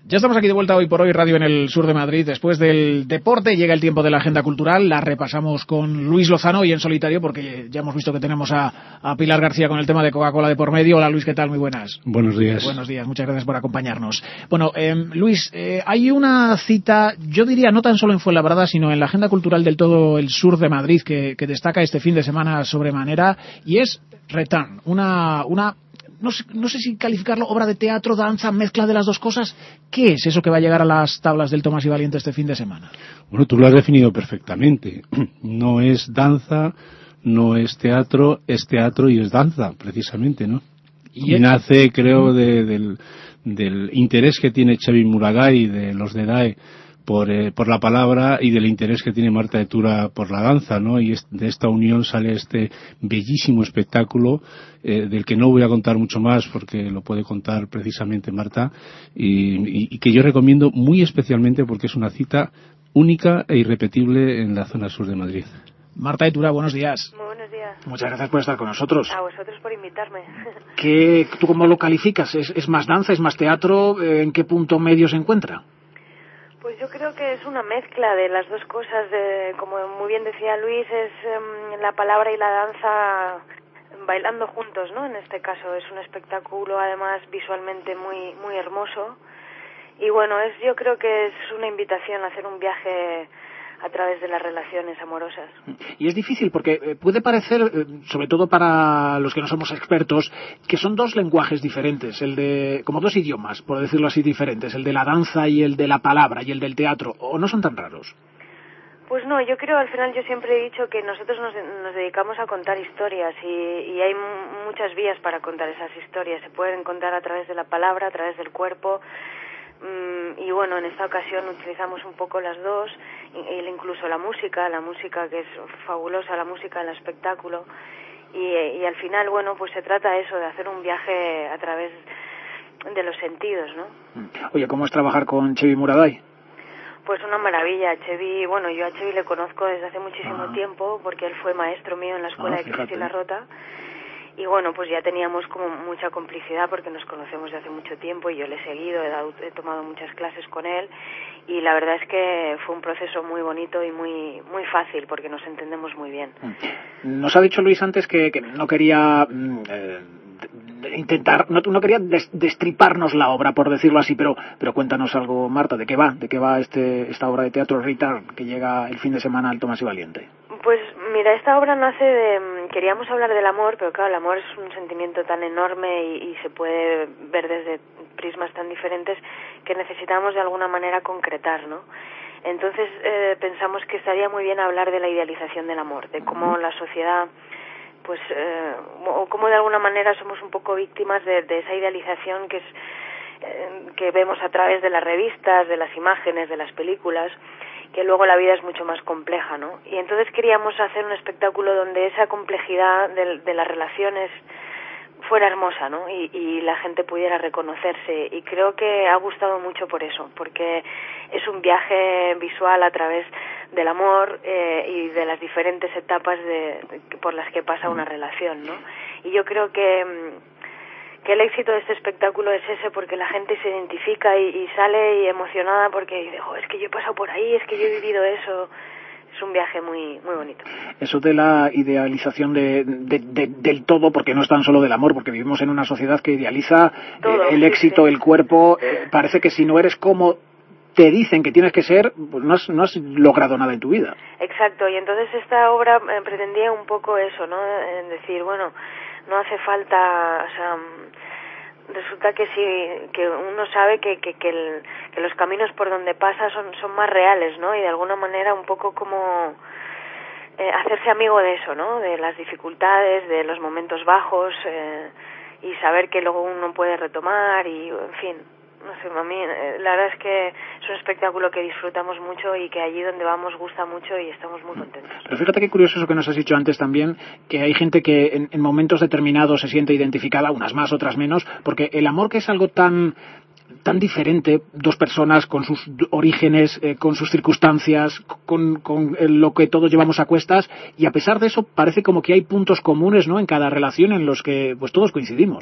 Ya estamos aquí de vuelta hoy por hoy, Radio en el Sur de Madrid. Después del deporte llega el tiempo de la agenda cultural. La repasamos con Luis Lozano y en solitario, porque ya hemos visto que tenemos a Pilar García con el tema de Coca-Cola de por medio. Hola Luis, ¿qué tal? Muy buenas. Buenos días. Buenos días, muchas gracias por acompañarnos. Bueno, Luis, hay una cita, yo diría no tan solo en Fuenlabrada, sino en la agenda cultural del todo el sur de Madrid, que destaca este fin de semana sobremanera, y es Return, una no sé si calificarlo, obra de teatro, danza, mezcla de las dos cosas. ¿Qué es eso que va a llegar a las tablas del Tomás y Valiente este fin de semana? Bueno, tú lo has definido perfectamente. No es danza, no es teatro y es danza, precisamente, ¿no? Y nace, creo, del interés que tiene Txevi Muragai, de los de DAE, por la palabra, y del interés que tiene Marta de Tura por la danza, ¿no? Y de esta unión sale este bellísimo espectáculo, del que no voy a contar mucho más porque lo puede contar precisamente Marta, y que yo recomiendo muy especialmente porque es una cita única e irrepetible en la zona sur de Madrid. Marta de Tura, buenos días. Muy buenos días. Muchas gracias por estar con nosotros. A vosotros por invitarme. ¿Tú cómo lo calificas? ¿Es más danza, es más teatro? ¿En qué punto medio se encuentra? Pues yo creo que es una mezcla de las dos cosas. Como muy bien decía Luis, es la palabra y la danza bailando juntos, ¿no? En este caso es un espectáculo, además visualmente muy muy hermoso. Y bueno, yo creo que es una invitación a hacer un viaje a través de las relaciones amorosas. Y es difícil porque puede parecer, sobre todo para los que no somos expertos, que son dos lenguajes diferentes, como dos idiomas, por decirlo así, diferentes, el de la danza y el de la palabra y el del teatro, ¿o no son tan raros? Pues no, yo creo, al final yo siempre he dicho que nosotros nos dedicamos a contar historias y hay muchas vías para contar esas historias. Se pueden contar a través de la palabra, a través del cuerpo. Y bueno, en esta ocasión utilizamos un poco las dos, incluso la música que es fabulosa, la música del espectáculo, y al final, bueno, pues se trata eso, de hacer un viaje a través de los sentidos, ¿no? Oye, ¿cómo es trabajar con Txevi Muragai? Pues una maravilla. Txevi, bueno, yo a Txevi le conozco desde hace muchísimo tiempo, porque él fue maestro mío en la escuela de Cristina Rota. Y bueno, pues ya teníamos como mucha complicidad porque nos conocemos de hace mucho tiempo y yo le he seguido, he tomado muchas clases con él y la verdad es que fue un proceso muy bonito y muy muy fácil porque nos entendemos muy bien. Nos ha dicho Luis antes que no quería no quería destriparnos la obra, por decirlo así, pero cuéntanos algo, Marta, ¿de qué va esta obra de teatro Return que llega el fin de semana al Tomás y Valiente? Pues mira, esta obra nace queríamos hablar del amor, pero claro, el amor es un sentimiento tan enorme y se puede ver desde prismas tan diferentes que necesitamos de alguna manera concretar, ¿no? Entonces pensamos que estaría muy bien hablar de la idealización del amor, de cómo la sociedad, pues, o cómo de alguna manera somos un poco víctimas de esa idealización que vemos a través de las revistas, de las imágenes, de las películas, que luego la vida es mucho más compleja, ¿no? Y entonces queríamos hacer un espectáculo donde esa complejidad de las relaciones fuera hermosa, ¿no? Y la gente pudiera reconocerse. Y creo que ha gustado mucho por eso, porque es un viaje visual a través del amor y de las diferentes etapas por las que pasa una relación, ¿no? Y yo creo que el éxito de este espectáculo es ese, porque la gente se identifica y sale y emocionada porque dice, es que yo he pasado por ahí, es que yo he vivido eso. Es un viaje muy muy bonito. Eso de la idealización del todo, porque no es tan solo del amor, porque vivimos en una sociedad que idealiza todo, el éxito, el cuerpo. Parece que si no eres como te dicen que tienes que ser, pues no has logrado nada en tu vida. Exacto, y entonces esta obra pretendía un poco eso, ¿no? En decir, bueno, no hace falta, o sea, resulta que sí, que uno sabe que los caminos por donde pasa son más reales, ¿no? Y de alguna manera un poco como hacerse amigo de eso, ¿no? De las dificultades, de los momentos bajos, y saber que luego uno puede retomar y, en fin, no sé, a mí la verdad es que es un espectáculo que disfrutamos mucho y que allí donde vamos gusta mucho y estamos muy contentos. Pero fíjate qué curioso eso que nos has dicho antes también, que hay gente que en momentos determinados se siente identificada, unas más, otras menos, porque el amor, que es algo tan diferente, dos personas con sus orígenes, con sus circunstancias, con lo que todos llevamos a cuestas, y a pesar de eso parece como que hay puntos comunes, ¿no?, en cada relación en los que pues todos coincidimos.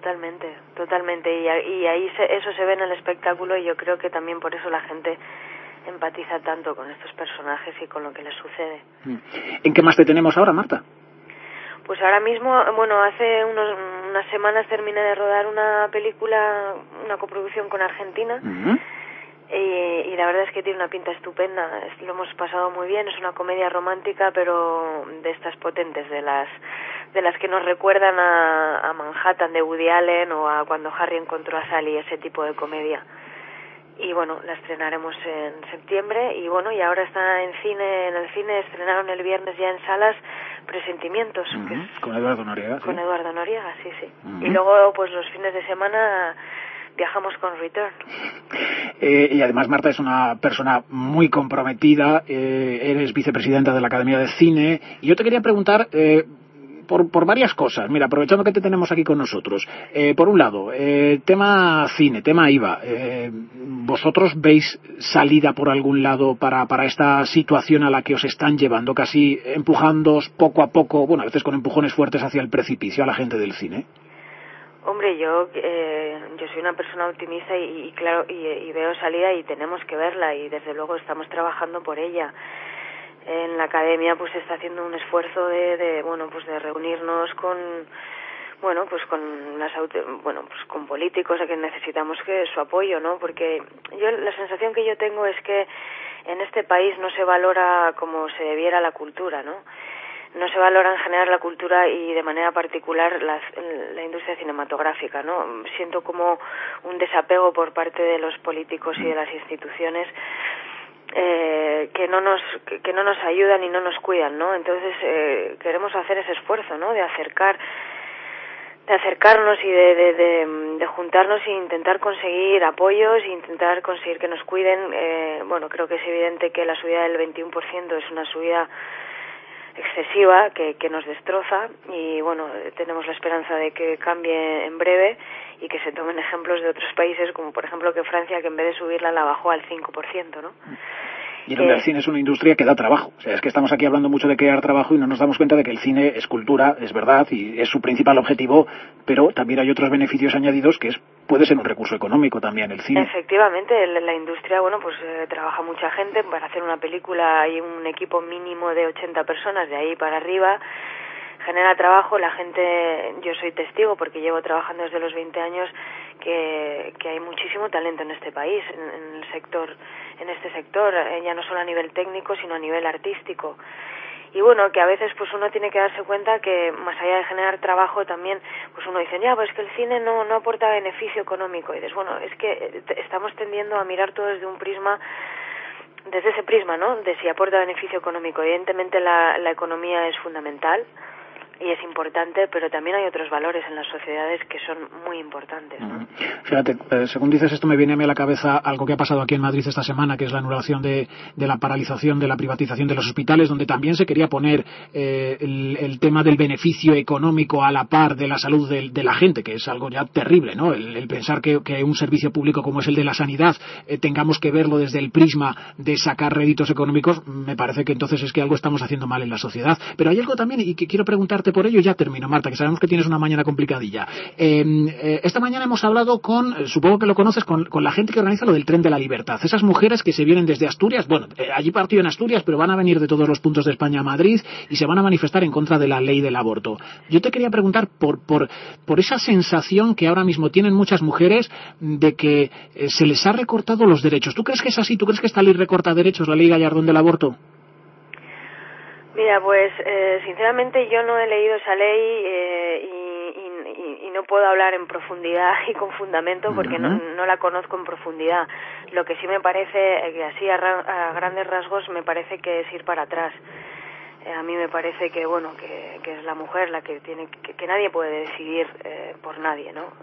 Totalmente. Y ahí eso se ve en el espectáculo, y yo creo que también por eso la gente empatiza tanto con estos personajes y con lo que les sucede. ¿En qué más te tenemos ahora, Marta? Pues ahora mismo, hace unas semanas terminé de rodar una película, una coproducción con Argentina. Uh-huh. Y la verdad es que tiene una pinta estupenda. Lo hemos pasado muy bien. Es una comedia romántica, pero de estas potentes, de las que nos recuerdan a Manhattan de Woody Allen, o a Cuando Harry encontró a Sally, ese tipo de comedia. Y la estrenaremos en septiembre, y ahora está en el cine estrenaron el viernes ya en salas Presentimientos, uh-huh. que es con Eduardo Noriega. Con ¿sí? Eduardo Noriega, sí. Uh-huh. Y luego pues los fines de semana viajamos con Return. Y además Marta es una persona muy comprometida, eres vicepresidenta de la Academia de Cine, y yo te quería preguntar por varias cosas. Mira, aprovechando que te tenemos aquí con nosotros, por un lado, tema cine, tema IVA, ¿vosotros veis salida por algún lado para esta situación a la que os están llevando, casi empujándoos poco a poco, a veces con empujones fuertes hacia el precipicio a la gente del cine? Hombre, yo soy una persona optimista y claro, y veo salida, y tenemos que verla, y desde luego estamos trabajando por ella. En la academia pues se está haciendo un esfuerzo de reunirnos con con políticos a que necesitamos su apoyo, ¿no? Porque la sensación que yo tengo es que en este país no se valora como se debiera la cultura, ¿no? No se valora en general la cultura, y de manera particular la industria cinematográfica, ¿no? Siento como un desapego por parte de los políticos y de las instituciones que no nos ayudan y no nos cuidan, ¿no? Entonces queremos hacer ese esfuerzo, ¿no? De acercarnos y de juntarnos e intentar conseguir apoyos e intentar conseguir que nos cuiden. Creo que es evidente que la subida del 21% es una subida excesiva que nos destroza, y tenemos la esperanza de que cambie en breve y que se tomen ejemplos de otros países, como por ejemplo que Francia, que en vez de subirla la bajó al 5%, ¿no? Y donde el cine es una industria que da trabajo. O sea, es que estamos aquí hablando mucho de crear trabajo y no nos damos cuenta de que el cine es cultura, es verdad, y es su principal objetivo, pero también hay otros beneficios añadidos que puede ser un recurso económico también el cine. Efectivamente, la industria, trabaja mucha gente. Para hacer una película hay un equipo mínimo de 80 personas, de ahí para arriba. Genera trabajo, la gente, yo soy testigo porque llevo trabajando desde los 20 años que hay muchísimo talento en este país, en este sector, ya no solo a nivel técnico, sino a nivel artístico. Y que a veces pues uno tiene que darse cuenta que más allá de generar trabajo también, pues uno dice, pues es que el cine no aporta beneficio económico, y dices, es que estamos tendiendo a mirar todo desde ese prisma, ¿no? De si aporta beneficio económico. Evidentemente la economía es fundamental y es importante, pero también hay otros valores en las sociedades que son muy importantes, ¿no? Fíjate, según dices esto, me viene a mí a la cabeza algo que ha pasado aquí en Madrid esta semana, que es la anulación de la paralización de la privatización de los hospitales, donde también se quería poner el tema del beneficio económico a la par de la salud de la gente, que es algo ya terrible, ¿no? El pensar que un servicio público como es el de la sanidad tengamos que verlo desde el prisma de sacar réditos económicos, me parece que entonces es que algo estamos haciendo mal en la sociedad. Pero hay algo también, y que quiero preguntarte por ello, ya termino, Marta, que sabemos que tienes una mañana complicadilla. Esta mañana hemos hablado supongo que lo conoces, con la gente que organiza lo del Tren de la Libertad. Esas mujeres que se vienen desde Asturias, allí partió en Asturias, pero van a venir de todos los puntos de España a Madrid y se van a manifestar en contra de la ley del aborto. Yo te quería preguntar por esa sensación que ahora mismo tienen muchas mujeres de que se les ha recortado los derechos. ¿Tú crees que es así? ¿Tú crees que esta ley recorta derechos, la ley Gallardón del aborto? Mira, pues sinceramente yo no he leído esa ley y no puedo hablar en profundidad y con fundamento porque no la conozco en profundidad. Lo que sí me parece, que así a grandes rasgos, me parece que es ir para atrás. A mí me parece que es la mujer la que tiene que nadie puede decidir por nadie, ¿no?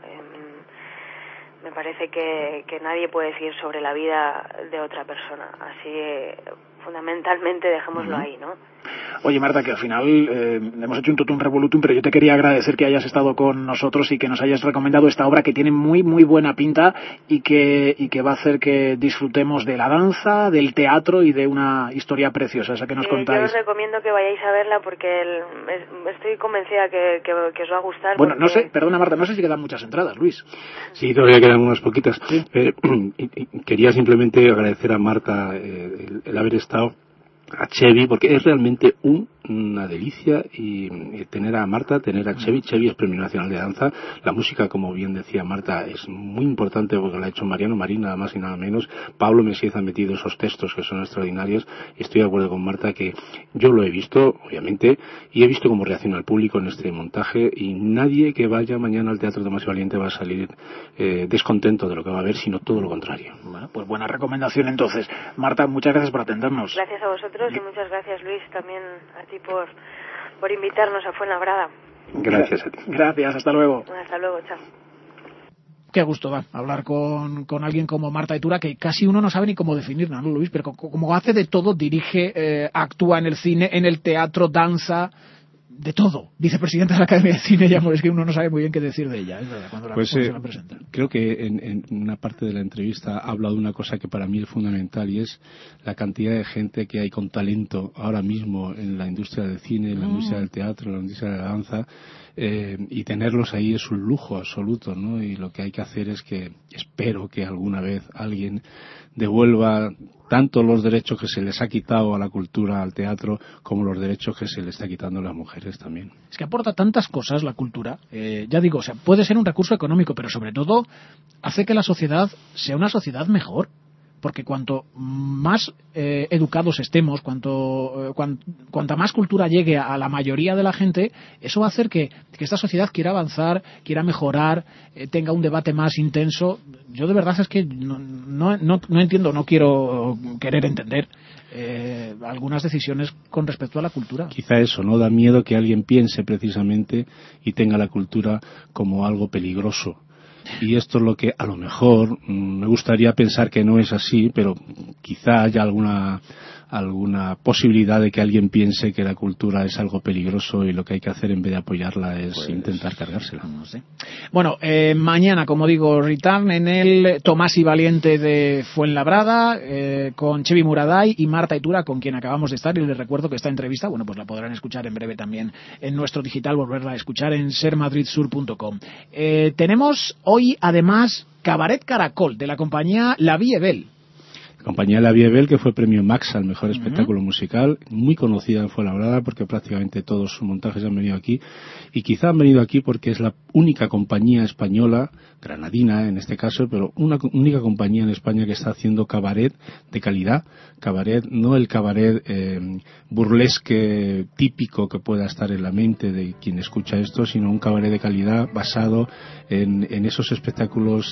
Me parece que nadie puede decidir sobre la vida de otra persona. Así fundamentalmente dejémoslo ahí, ¿no? Oye, Marta, que al final hemos hecho un totum revolutum, pero yo te quería agradecer que hayas estado con nosotros y que nos hayas recomendado esta obra que tiene muy, muy buena pinta y que va a hacer que disfrutemos de la danza, del teatro y de una historia preciosa, esa que nos contáis. Yo os recomiendo que vayáis a verla porque estoy convencida que os va a gustar. Bueno, porque... no sé, perdona Marta, no sé si quedan muchas entradas, Luis. Sí, todavía quedan unas poquitas. ¿Sí? Quería simplemente agradecer a Marta el haber estado, a Chevy, porque es realmente una delicia y tener a Marta, tener a Chevy. Chevy es Premio Nacional de Danza. La música, como bien decía Marta, es muy importante porque la ha hecho Mariano Marín, nada más y nada menos. Pablo Mesiez ha metido esos textos que son extraordinarios y estoy de acuerdo con Marta que yo lo he visto, obviamente, y he visto cómo reacciona el público en este montaje y nadie que vaya mañana al Teatro Tomás y Valiente va a salir descontento de lo que va a ver, sino todo lo contrario. Bueno, pues buena recomendación entonces. Marta, muchas gracias por atendernos. Gracias a vosotros y muchas gracias, Luis, también a ti por invitarnos a Fuenlabrada. Gracias a ti. Gracias, hasta luego. Hasta luego, chao. Qué gusto da hablar con alguien como Marta Itura, que casi uno no sabe ni cómo definirla, ¿no, Luis? Pero como hace de todo, dirige, actúa en el cine, en el teatro, danza, de todo. Vicepresidenta de la Academia de Cine, ya es que uno no sabe muy bien qué decir de ella, es verdad, cuando se la presenta. Creo que en una parte de la entrevista ha hablado de una cosa que para mí es fundamental y es la cantidad de gente que hay con talento ahora mismo en la industria del cine, en la industria del teatro, en la industria de la danza, y tenerlos ahí es un lujo absoluto, ¿no? Y lo que hay que hacer es que, espero que alguna vez alguien devuelva tanto los derechos que se les ha quitado a la cultura, al teatro, como los derechos que se les está quitando a las mujeres también. Es que aporta tantas cosas la cultura, ya digo, o sea, puede ser un recurso económico, pero sobre todo hace que la sociedad sea una sociedad mejor. Porque cuanto más educados estemos, cuanta más cultura llegue a la mayoría de la gente, eso va a hacer que esta sociedad quiera avanzar, quiera mejorar, tenga un debate más intenso. Yo de verdad es que no entiendo, no quiero querer entender algunas decisiones con respecto a la cultura. Quizá eso, ¿no? Da miedo que alguien piense precisamente y tenga la cultura como algo peligroso. Y esto es lo que a lo mejor me gustaría pensar que no es así, pero quizá haya alguna posibilidad de que alguien piense que la cultura es algo peligroso y lo que hay que hacer en vez de apoyarla es intentar cargársela. No sé. Bueno, mañana, como digo, return en el Tomás y Valiente de Fuenlabrada, con Chevy Muraday y Marta Itura, con quien acabamos de estar, y les recuerdo que esta entrevista, bueno, pues la podrán escuchar en breve también en nuestro digital, volverla a escuchar en sermadridsur.com. Tenemos hoy, además, Cabaret Caracol, de la compañía La Vie Belle. Compañía La Vie Belle, que fue premio Max al mejor espectáculo musical, muy conocida en Fuenlabrada porque prácticamente todos sus montajes han venido aquí, y quizá han venido aquí porque es la única compañía española, granadina en este caso, pero una única compañía en España que está haciendo cabaret de calidad. Cabaret, no el cabaret burlesque típico que pueda estar en la mente de quien escucha esto, sino un cabaret de calidad basado en esos espectáculos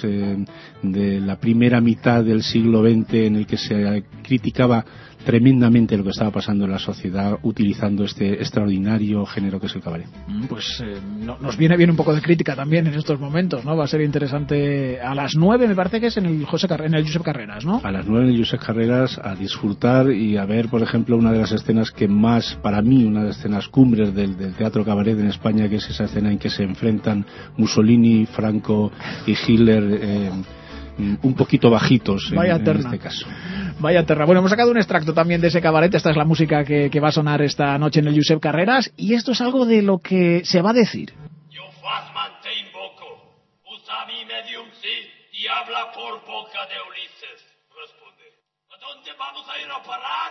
de la primera mitad del siglo XX, en el que se criticaba tremendamente lo que estaba pasando en la sociedad utilizando este extraordinario género que es el cabaret. Pues nos viene bien un poco de crítica también en estos momentos, ¿no? Va a ser interesante. A las 9 me parece que es en el Josep Carreras, ¿no? A las 9 en el Josep Carreras, a disfrutar y a ver, por ejemplo, una de las escenas que más, para mí, una de las escenas cumbres del teatro cabaret en España, que es esa escena en que se enfrentan Mussolini, Franco y Hitler, un poquito bajitos en este caso. Vaya terra. Bueno, hemos sacado un extracto también de ese cabaret. Esta es la música que va a sonar esta noche en el Josep Carreras, y esto es algo de lo que se va a decir. Yo Fazman te invoco, usa mi medium sí y habla por boca de Ulises. Responde. ¿A dónde vamos a ir a parar?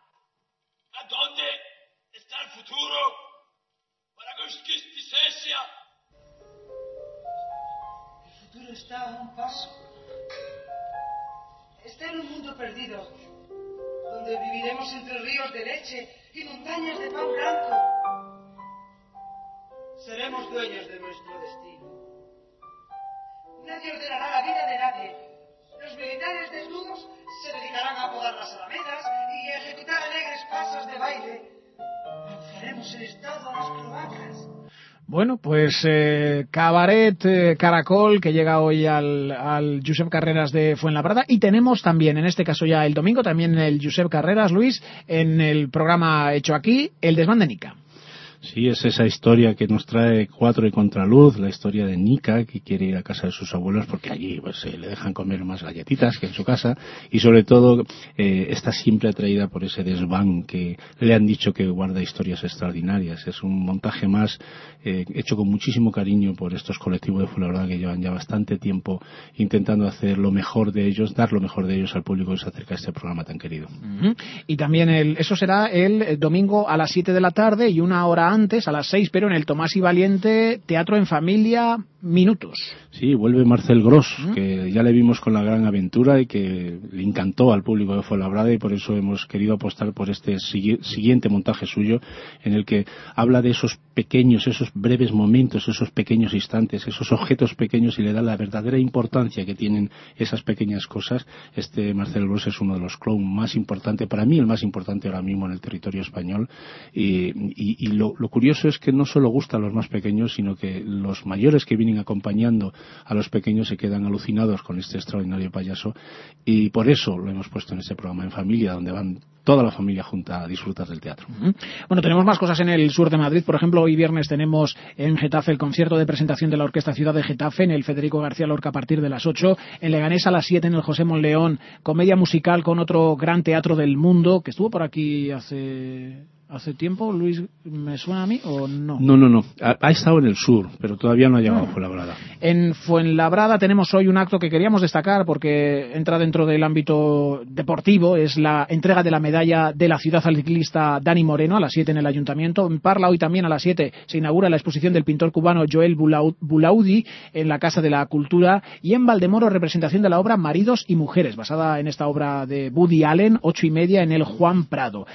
¿A dónde está el futuro? ¿Para qué Sesia? El futuro está a un paso. Está en un mundo perdido, donde viviremos entre ríos de leche y montañas de pan blanco. Seremos dueños de nuestro destino. Nadie ordenará la vida de nadie. Los militares desnudos se dedicarán a podar las alamedas y a ejecutar alegres pasos de baile. Lanzaremos el Estado a las cloacas. Bueno, pues Cabaret Caracol, que llega hoy al Josep Carreras de Fuenlabrada, y tenemos también, en este caso ya el domingo, también en el Josep Carreras, Luis, en el programa hecho aquí, el desván de Nica. Sí, es esa historia que nos trae Cuatro de Contraluz, la historia de Nica, que quiere ir a casa de sus abuelos porque allí pues le dejan comer más galletitas que en su casa, y sobre todo está siempre atraída por ese desván que le han dicho que guarda historias extraordinarias. Es un montaje más hecho con muchísimo cariño por estos colectivos de Fuenlabrada que llevan ya bastante tiempo intentando hacer lo mejor de ellos, dar lo mejor de ellos al público que se acerca a este programa tan querido. Y también eso será el domingo a las 7 de la tarde y una hora antes, a las 6, pero en el Tomás y Valiente, Teatro en Familia, Minutos. Sí, vuelve Marcel Gros, que ya le vimos con La Gran Aventura y que le encantó al público de Fuenlabrada, y por eso hemos querido apostar por este siguiente montaje suyo, en el que habla de esos pequeños, esos breves momentos, esos pequeños instantes, esos objetos pequeños, y le da la verdadera importancia que tienen esas pequeñas cosas. Marcel Gros es uno de los clowns más importantes, para mí el más importante ahora mismo en el territorio español, y lo curioso es que no solo gusta a los más pequeños, sino que los mayores que vienen acompañando a los pequeños se quedan alucinados con este extraordinario payaso, y por eso lo hemos puesto en este programa en familia, donde van toda la familia junta a disfrutar del teatro. Bueno, tenemos más cosas en el sur de Madrid. Por ejemplo, hoy viernes tenemos en Getafe el concierto de presentación de la Orquesta Ciudad de Getafe en el Federico García Lorca a partir de las 8. En Leganés a las 7 en el José Monleón, comedia musical con otro gran teatro del mundo que estuvo por aquí hace tiempo. Luis, ¿me suena a mí o no? No. Ha estado en el sur, pero todavía no ha llegado a Fuenlabrada. En Fuenlabrada tenemos hoy un acto que queríamos destacar porque entra dentro del ámbito deportivo. Es la entrega de la medalla de la ciudad al ciclista Dani Moreno a las 7 en el Ayuntamiento. En Parla hoy también a las 7 se inaugura la exposición del pintor cubano Joel Bulaudi en la Casa de la Cultura, y en Valdemoro representación de la obra Maridos y Mujeres, basada en esta obra de Woody Allen, 8:30 en el Juan Prado.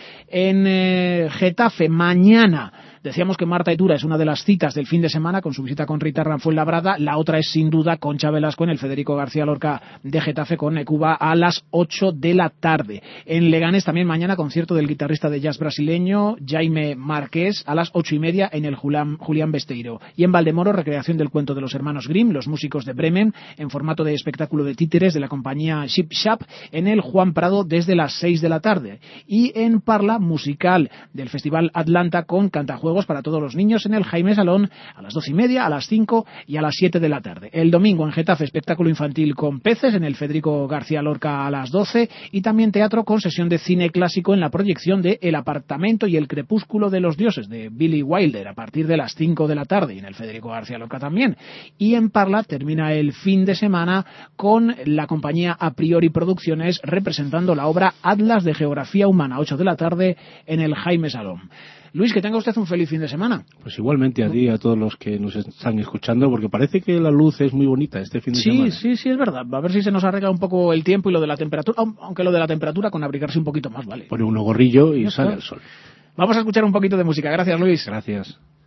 En Getafe mañana decíamos que Marta Itura es una de las citas del fin de semana con su visita con Rita Ran Fuenlabrada. La otra es sin duda Concha Velasco en el Federico García Lorca de Getafe con Cuba a las 8 de la tarde. En Leganés también mañana concierto del guitarrista de jazz brasileño Jaime Marqués a las 8:30 en el Julián Besteiro. Y en Valdemoro recreación del cuento de los hermanos Grimm, los músicos de Bremen, en formato de espectáculo de títeres de la compañía Ship Shap en el Juan Prado desde las 6 de la tarde. Y en Parla musical del Festival Atlanta con cantajuegos para todos los niños en el Jaime Salón a las 2:30, a las 5 y a las 7 de la tarde. El domingo en Getafe espectáculo infantil con peces en el Federico García Lorca a las 12, y también teatro con sesión de cine clásico en la proyección de El apartamento y el crepúsculo de los dioses de Billy Wilder a partir de las 5 de la tarde, y en el Federico García Lorca también. Y en Parla termina el fin de semana con la compañía A Priori Producciones representando la obra Atlas de Geografía Humana, 8 de la tarde en el Jaime Salón. Luis, que tenga usted un feliz fin de semana. Pues igualmente a ti y a todos los que nos están escuchando, porque parece que la luz es muy bonita este fin de semana. Sí, es verdad. A ver si se nos arregla un poco el tiempo y lo de la temperatura, aunque lo de la temperatura con abrigarse un poquito más, vale. Pone uno gorrillo y sale el sol. Vamos a escuchar un poquito de música. Gracias, Luis. Gracias.